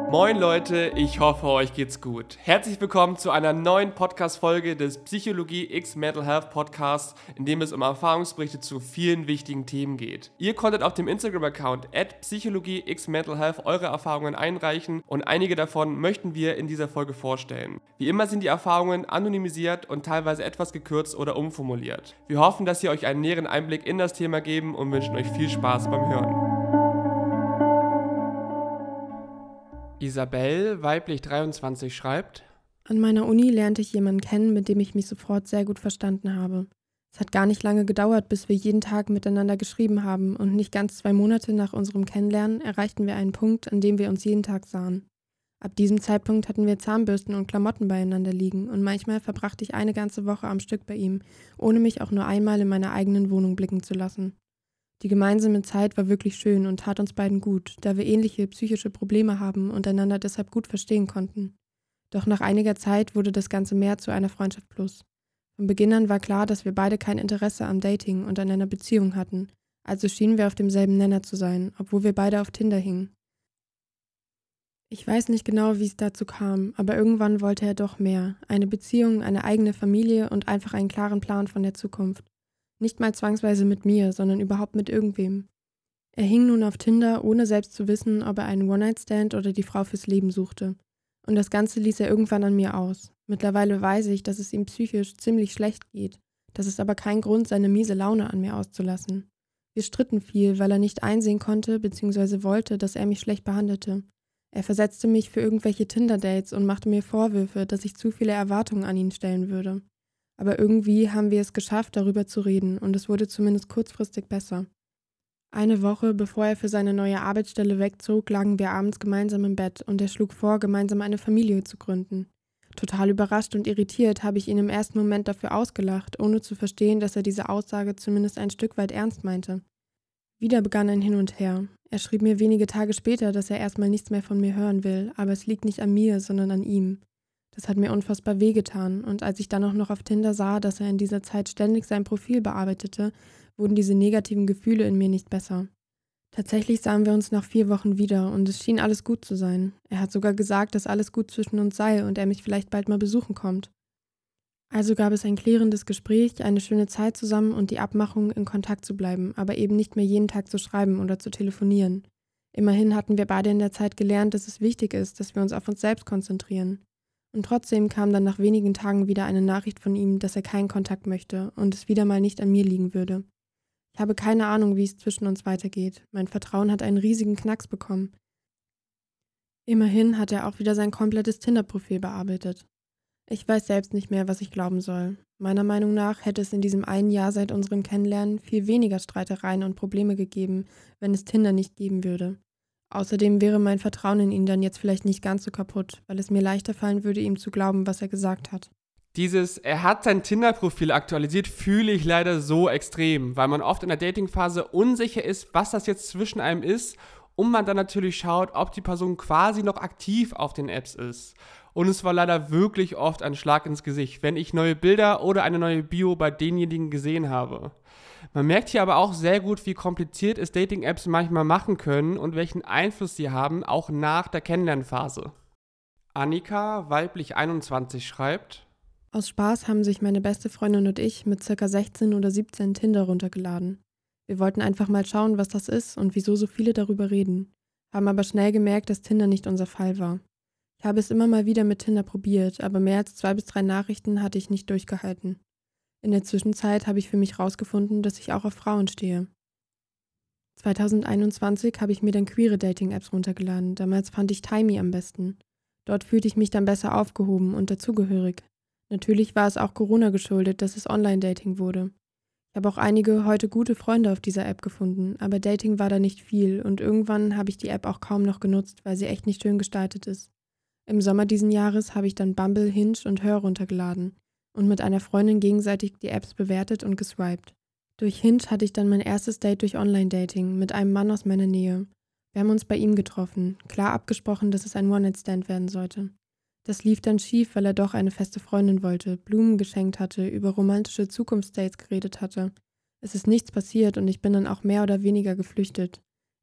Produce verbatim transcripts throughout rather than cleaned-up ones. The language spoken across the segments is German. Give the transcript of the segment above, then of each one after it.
Moin Leute, ich hoffe, euch geht's gut. Herzlich willkommen zu einer neuen Podcast-Folge des Psychologie X Mental Health Podcasts, in dem es um Erfahrungsberichte zu vielen wichtigen Themen geht. Ihr konntet auf dem Instagram-Account at Psychologie X Mental Health eure Erfahrungen einreichen und einige davon möchten wir in dieser Folge vorstellen. Wie immer sind die Erfahrungen anonymisiert und teilweise etwas gekürzt oder umformuliert. Wir hoffen, dass sie euch einen näheren Einblick in das Thema geben und wünschen euch viel Spaß beim Hören. Isabel, weiblich dreiundzwanzig, schreibt: An meiner Uni lernte ich jemanden kennen, mit dem ich mich sofort sehr gut verstanden habe. Es hat gar nicht lange gedauert, bis wir jeden Tag miteinander geschrieben haben und nicht ganz zwei Monate nach unserem Kennenlernen erreichten wir einen Punkt, an dem wir uns jeden Tag sahen. Ab diesem Zeitpunkt hatten wir Zahnbürsten und Klamotten beieinander liegen und manchmal verbrachte ich eine ganze Woche am Stück bei ihm, ohne mich auch nur einmal in meiner eigenen Wohnung blicken zu lassen. Die gemeinsame Zeit war wirklich schön und tat uns beiden gut, da wir ähnliche psychische Probleme haben und einander deshalb gut verstehen konnten. Doch nach einiger Zeit wurde das Ganze mehr zu einer Freundschaft plus. Von Beginn an war klar, dass wir beide kein Interesse am Dating und an einer Beziehung hatten, also schienen wir auf demselben Nenner zu sein, obwohl wir beide auf Tinder hingen. Ich weiß nicht genau, wie es dazu kam, aber irgendwann wollte er doch mehr, eine Beziehung, eine eigene Familie und einfach einen klaren Plan von der Zukunft. Nicht mal zwangsweise mit mir, sondern überhaupt mit irgendwem. Er hing nun auf Tinder, ohne selbst zu wissen, ob er einen One-Night-Stand oder die Frau fürs Leben suchte. Und das Ganze ließ er irgendwann an mir aus. Mittlerweile weiß ich, dass es ihm psychisch ziemlich schlecht geht. Das ist aber kein Grund, seine miese Laune an mir auszulassen. Wir stritten viel, weil er nicht einsehen konnte bzw. wollte, dass er mich schlecht behandelte. Er versetzte mich für irgendwelche Tinder-Dates und machte mir Vorwürfe, dass ich zu viele Erwartungen an ihn stellen würde. Aber irgendwie haben wir es geschafft, darüber zu reden und es wurde zumindest kurzfristig besser. Eine Woche bevor er für seine neue Arbeitsstelle wegzog, lagen wir abends gemeinsam im Bett und er schlug vor, gemeinsam eine Familie zu gründen. Total überrascht und irritiert habe ich ihn im ersten Moment dafür ausgelacht, ohne zu verstehen, dass er diese Aussage zumindest ein Stück weit ernst meinte. Wieder begann ein Hin und Her. Er schrieb mir wenige Tage später, dass er erstmal nichts mehr von mir hören will, aber es liegt nicht an mir, sondern an ihm. Das hat mir unfassbar wehgetan und als ich dann auch noch auf Tinder sah, dass er in dieser Zeit ständig sein Profil bearbeitete, wurden diese negativen Gefühle in mir nicht besser. Tatsächlich sahen wir uns nach vier Wochen wieder und es schien alles gut zu sein. Er hat sogar gesagt, dass alles gut zwischen uns sei und er mich vielleicht bald mal besuchen kommt. Also gab es ein klärendes Gespräch, eine schöne Zeit zusammen und die Abmachung, in Kontakt zu bleiben, aber eben nicht mehr jeden Tag zu schreiben oder zu telefonieren. Immerhin hatten wir beide in der Zeit gelernt, dass es wichtig ist, dass wir uns auf uns selbst konzentrieren. Und trotzdem kam dann nach wenigen Tagen wieder eine Nachricht von ihm, dass er keinen Kontakt möchte und es wieder mal nicht an mir liegen würde. Ich habe keine Ahnung, wie es zwischen uns weitergeht. Mein Vertrauen hat einen riesigen Knacks bekommen. Immerhin hat er auch wieder sein komplettes Tinder-Profil bearbeitet. Ich weiß selbst nicht mehr, was ich glauben soll. Meiner Meinung nach hätte es in diesem einen Jahr seit unserem Kennenlernen viel weniger Streitereien und Probleme gegeben, wenn es Tinder nicht geben würde. Außerdem wäre mein Vertrauen in ihn dann jetzt vielleicht nicht ganz so kaputt, weil es mir leichter fallen würde, ihm zu glauben, was er gesagt hat. Dieses, er hat sein Tinder-Profil aktualisiert, fühle ich leider so extrem, weil man oft in der Dating-Phase unsicher ist, was das jetzt zwischen einem ist und man dann natürlich schaut, ob die Person quasi noch aktiv auf den Apps ist. Und es war leider wirklich oft ein Schlag ins Gesicht, wenn ich neue Bilder oder eine neue Bio bei denjenigen gesehen habe. Man merkt hier aber auch sehr gut, wie kompliziert es Dating-Apps manchmal machen können und welchen Einfluss sie haben, auch nach der Kennenlernphase. Annika, weiblich einundzwanzig, schreibt: Aus Spaß haben sich meine beste Freundin und ich mit circa sechzehn oder siebzehn Tinder runtergeladen. Wir wollten einfach mal schauen, was das ist und wieso so viele darüber reden, haben aber schnell gemerkt, dass Tinder nicht unser Fall war. Ich habe es immer mal wieder mit Tinder probiert, aber mehr als zwei bis drei Nachrichten hatte ich nicht durchgehalten. In der Zwischenzeit habe ich für mich herausgefunden, dass ich auch auf Frauen stehe. zwanzig einundzwanzig habe ich mir dann queere Dating-Apps runtergeladen, damals fand ich Timey am besten. Dort fühlte ich mich dann besser aufgehoben und dazugehörig. Natürlich war es auch Corona geschuldet, dass es Online-Dating wurde. Ich habe auch einige heute gute Freunde auf dieser App gefunden, aber Dating war da nicht viel und irgendwann habe ich die App auch kaum noch genutzt, weil sie echt nicht schön gestaltet ist. Im Sommer diesen Jahres habe ich dann Bumble, Hinge und Her runtergeladen und mit einer Freundin gegenseitig die Apps bewertet und geswiped. Durch Hinge hatte ich dann mein erstes Date durch Online-Dating mit einem Mann aus meiner Nähe. Wir haben uns bei ihm getroffen, klar abgesprochen, dass es ein One-Night-Stand werden sollte. Das lief dann schief, weil er doch eine feste Freundin wollte, Blumen geschenkt hatte, über romantische Zukunftsdates geredet hatte. Es ist nichts passiert und ich bin dann auch mehr oder weniger geflüchtet.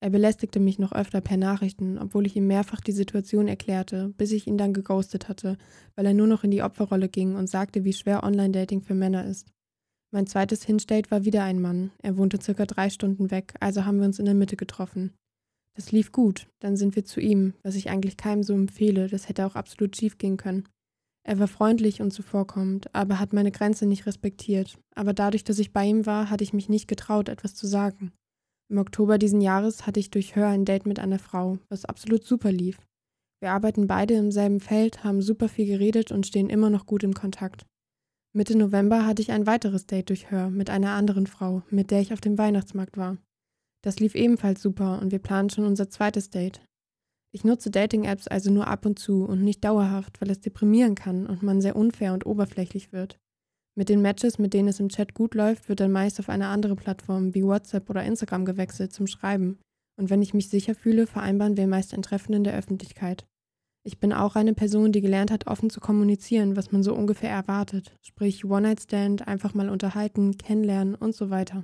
Er belästigte mich noch öfter per Nachrichten, obwohl ich ihm mehrfach die Situation erklärte, bis ich ihn dann geghostet hatte, weil er nur noch in die Opferrolle ging und sagte, wie schwer Online-Dating für Männer ist. Mein zweites Hinge-Date war wieder ein Mann. Er wohnte circa drei Stunden weg, also haben wir uns in der Mitte getroffen. Das lief gut, dann sind wir zu ihm, was ich eigentlich keinem so empfehle, das hätte auch absolut schief gehen können. Er war freundlich und zuvorkommend, aber hat meine Grenze nicht respektiert. Aber dadurch, dass ich bei ihm war, hatte ich mich nicht getraut, etwas zu sagen. Im Oktober diesen Jahres hatte ich durch Hör ein Date mit einer Frau, was absolut super lief. Wir arbeiten beide im selben Feld, haben super viel geredet und stehen immer noch gut im Kontakt. Mitte November hatte ich ein weiteres Date durch Hör mit einer anderen Frau, mit der ich auf dem Weihnachtsmarkt war. Das lief ebenfalls super und wir planen schon unser zweites Date. Ich nutze Dating-Apps also nur ab und zu und nicht dauerhaft, weil es deprimieren kann und man sehr unfair und oberflächlich wird. Mit den Matches, mit denen es im Chat gut läuft, wird dann meist auf eine andere Plattform wie WhatsApp oder Instagram gewechselt zum Schreiben. Und wenn ich mich sicher fühle, vereinbaren wir meist ein Treffen in der Öffentlichkeit. Ich bin auch eine Person, die gelernt hat, offen zu kommunizieren, was man so ungefähr erwartet. Sprich One-Night-Stand, einfach mal unterhalten, kennenlernen und so weiter.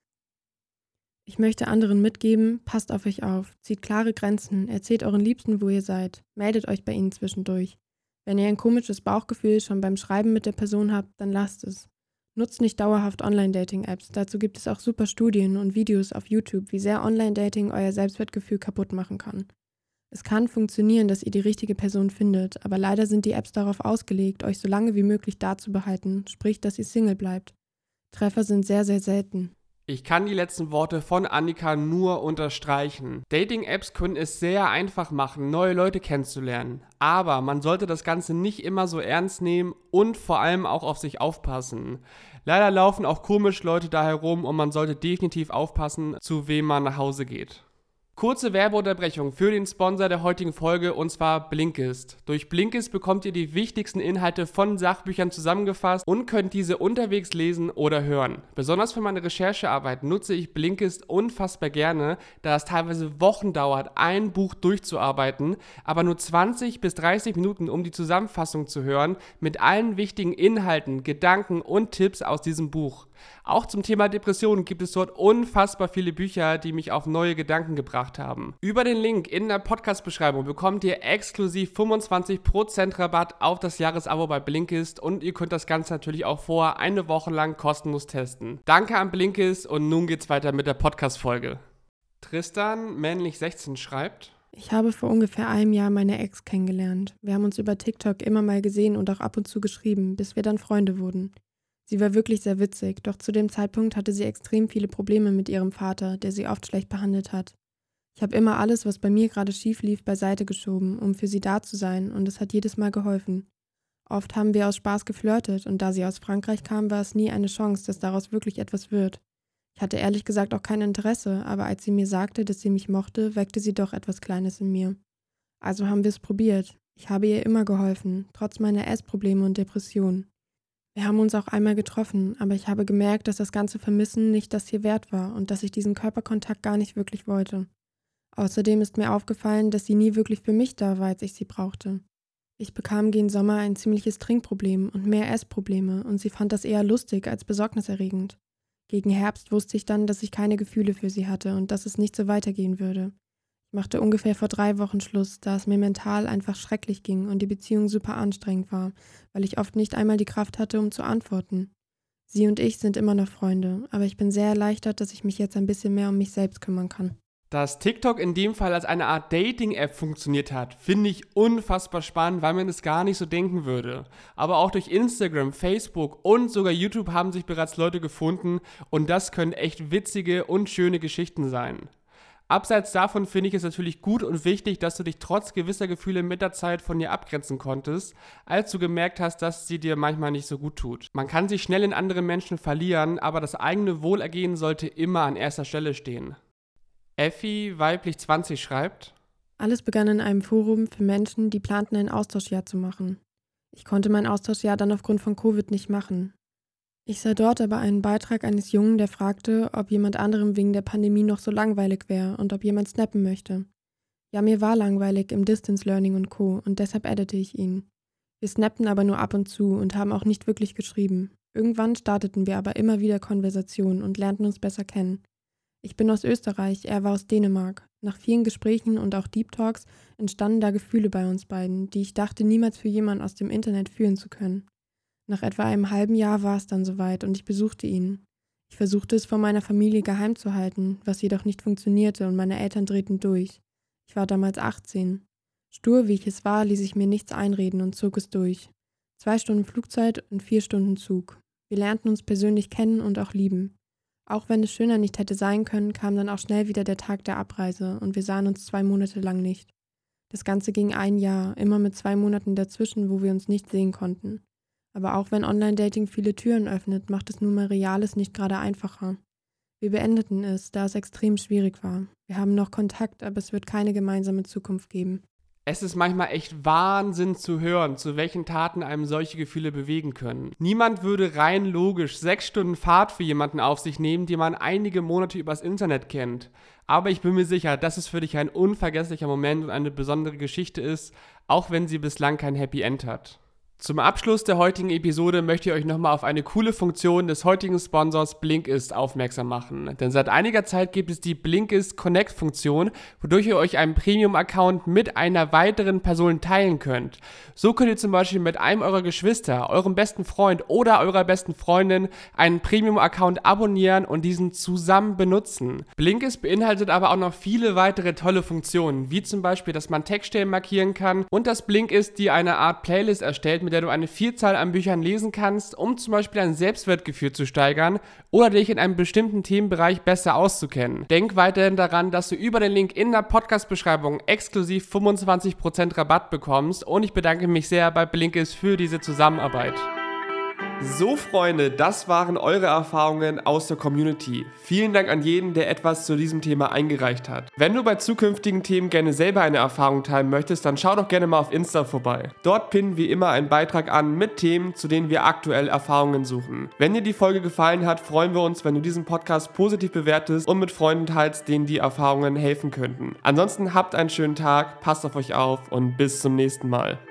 Ich möchte anderen mitgeben, passt auf euch auf, zieht klare Grenzen, erzählt euren Liebsten, wo ihr seid, meldet euch bei ihnen zwischendurch. Wenn ihr ein komisches Bauchgefühl schon beim Schreiben mit der Person habt, dann lasst es. Nutzt nicht dauerhaft Online-Dating-Apps, dazu gibt es auch super Studien und Videos auf YouTube, wie sehr Online-Dating euer Selbstwertgefühl kaputt machen kann. Es kann funktionieren, dass ihr die richtige Person findet, aber leider sind die Apps darauf ausgelegt, euch so lange wie möglich da zu behalten, sprich, dass ihr Single bleibt. Treffer sind sehr, sehr selten. Ich kann die letzten Worte von Annika nur unterstreichen. Dating-Apps können es sehr einfach machen, neue Leute kennenzulernen. Aber man sollte das Ganze nicht immer so ernst nehmen und vor allem auch auf sich aufpassen. Leider laufen auch komisch Leute da herum und man sollte definitiv aufpassen, zu wem man nach Hause geht. Kurze Werbeunterbrechung für den Sponsor der heutigen Folge und zwar Blinkist. Durch Blinkist bekommt ihr die wichtigsten Inhalte von Sachbüchern zusammengefasst und könnt diese unterwegs lesen oder hören. Besonders für meine Recherchearbeit nutze ich Blinkist unfassbar gerne, da es teilweise Wochen dauert, ein Buch durchzuarbeiten, aber nur zwanzig bis dreißig Minuten, um die Zusammenfassung zu hören, mit allen wichtigen Inhalten, Gedanken und Tipps aus diesem Buch. Auch zum Thema Depressionen gibt es dort unfassbar viele Bücher, die mich auf neue Gedanken gebracht haben. Über den Link in der Podcast-Beschreibung bekommt ihr exklusiv fünfundzwanzig Prozent Rabatt auf das Jahresabo bei Blinkist und ihr könnt das Ganze natürlich auch vorher eine Woche lang kostenlos testen. Danke an Blinkist und nun geht's weiter mit der Podcast-Folge. Tristan, männlich sechzehn, schreibt: Ich habe vor ungefähr einem Jahr meine Ex kennengelernt. Wir haben uns über TikTok immer mal gesehen und auch ab und zu geschrieben, bis wir dann Freunde wurden. Sie war wirklich sehr witzig, doch zu dem Zeitpunkt hatte sie extrem viele Probleme mit ihrem Vater, der sie oft schlecht behandelt hat. Ich habe immer alles, was bei mir gerade schief lief, beiseite geschoben, um für sie da zu sein, und es hat jedes Mal geholfen. Oft haben wir aus Spaß geflirtet und da sie aus Frankreich kam, war es nie eine Chance, dass daraus wirklich etwas wird. Ich hatte ehrlich gesagt auch kein Interesse, aber als sie mir sagte, dass sie mich mochte, weckte sie doch etwas Kleines in mir. Also haben wir es probiert. Ich habe ihr immer geholfen, trotz meiner Essprobleme und Depressionen. Wir haben uns auch einmal getroffen, aber ich habe gemerkt, dass das ganze Vermissen nicht das hier wert war und dass ich diesen Körperkontakt gar nicht wirklich wollte. Außerdem ist mir aufgefallen, dass sie nie wirklich für mich da war, als ich sie brauchte. Ich bekam gegen Sommer ein ziemliches Trinkproblem und mehr Essprobleme und sie fand das eher lustig als besorgniserregend. Gegen Herbst wusste ich dann, dass ich keine Gefühle für sie hatte und dass es nicht so weitergehen würde. Ich machte ungefähr vor drei Wochen Schluss, da es mir mental einfach schrecklich ging und die Beziehung super anstrengend war, weil ich oft nicht einmal die Kraft hatte, um zu antworten. Sie und ich sind immer noch Freunde, aber ich bin sehr erleichtert, dass ich mich jetzt ein bisschen mehr um mich selbst kümmern kann. Dass TikTok in dem Fall als eine Art Dating-App funktioniert hat, finde ich unfassbar spannend, weil man es gar nicht so denken würde. Aber auch durch Instagram, Facebook und sogar YouTube haben sich bereits Leute gefunden und das können echt witzige und schöne Geschichten sein. Abseits davon finde ich es natürlich gut und wichtig, dass du dich trotz gewisser Gefühle mit der Zeit von ihr abgrenzen konntest, als du gemerkt hast, dass sie dir manchmal nicht so gut tut. Man kann sich schnell in andere Menschen verlieren, aber das eigene Wohlergehen sollte immer an erster Stelle stehen. Effi, weiblich zwanzig, schreibt: Alles begann in einem Forum für Menschen, die planten, ein Austauschjahr zu machen. Ich konnte mein Austauschjahr dann aufgrund von Covid nicht machen. Ich sah dort aber einen Beitrag eines Jungen, der fragte, ob jemand anderem wegen der Pandemie noch so langweilig wäre und ob jemand snappen möchte. Ja, mir war langweilig im Distance Learning und Co. und deshalb addete ich ihn. Wir snappten aber nur ab und zu und haben auch nicht wirklich geschrieben. Irgendwann starteten wir aber immer wieder Konversationen und lernten uns besser kennen. Ich bin aus Österreich, er war aus Dänemark. Nach vielen Gesprächen und auch Deep Talks entstanden da Gefühle bei uns beiden, die ich dachte niemals für jemanden aus dem Internet fühlen zu können. Nach etwa einem halben Jahr war es dann soweit und ich besuchte ihn. Ich versuchte es vor meiner Familie geheim zu halten, was jedoch nicht funktionierte und meine Eltern drehten durch. Ich war damals achtzehn. Stur wie ich es war, ließ ich mir nichts einreden und zog es durch. Zwei Stunden Flugzeit und vier Stunden Zug. Wir lernten uns persönlich kennen und auch lieben. Auch wenn es schöner nicht hätte sein können, kam dann auch schnell wieder der Tag der Abreise und wir sahen uns zwei Monate lang nicht. Das Ganze ging ein Jahr, immer mit zwei Monaten dazwischen, wo wir uns nicht sehen konnten. Aber auch wenn Online-Dating viele Türen öffnet, macht es nun mal Reales nicht gerade einfacher. Wir beendeten es, da es extrem schwierig war. Wir haben noch Kontakt, aber es wird keine gemeinsame Zukunft geben. Es ist manchmal echt Wahnsinn zu hören, zu welchen Taten einem solche Gefühle bewegen können. Niemand würde rein logisch sechs Stunden Fahrt für jemanden auf sich nehmen, den man einige Monate übers Internet kennt. Aber ich bin mir sicher, dass es für dich ein unvergesslicher Moment und eine besondere Geschichte ist, auch wenn sie bislang kein Happy End hat. Zum Abschluss der heutigen Episode möchte ich euch nochmal auf eine coole Funktion des heutigen Sponsors Blinkist aufmerksam machen. Denn seit einiger Zeit gibt es die Blinkist Connect-Funktion, wodurch ihr euch einen Premium-Account mit einer weiteren Person teilen könnt. So könnt ihr zum Beispiel mit einem eurer Geschwister, eurem besten Freund oder eurer besten Freundin einen Premium-Account abonnieren und diesen zusammen benutzen. Blinkist beinhaltet aber auch noch viele weitere tolle Funktionen, wie zum Beispiel, dass man Textstellen markieren kann und dass Blinkist dir eine Art Playlist erstellt, mit der du eine Vielzahl an Büchern lesen kannst, um zum Beispiel dein Selbstwertgefühl zu steigern oder dich in einem bestimmten Themenbereich besser auszukennen. Denk weiterhin daran, dass du über den Link in der Podcast-Beschreibung exklusiv fünfundzwanzig Prozent Rabatt bekommst und ich bedanke mich sehr bei Blinkist für diese Zusammenarbeit. So, Freunde, das waren eure Erfahrungen aus der Community. Vielen Dank an jeden, der etwas zu diesem Thema eingereicht hat. Wenn du bei zukünftigen Themen gerne selber eine Erfahrung teilen möchtest, dann schau doch gerne mal auf Insta vorbei. Dort pinnen wir immer einen Beitrag an mit Themen, zu denen wir aktuell Erfahrungen suchen. Wenn dir die Folge gefallen hat, freuen wir uns, wenn du diesen Podcast positiv bewertest und mit Freunden teilst, denen die Erfahrungen helfen könnten. Ansonsten habt einen schönen Tag, passt auf euch auf und bis zum nächsten Mal.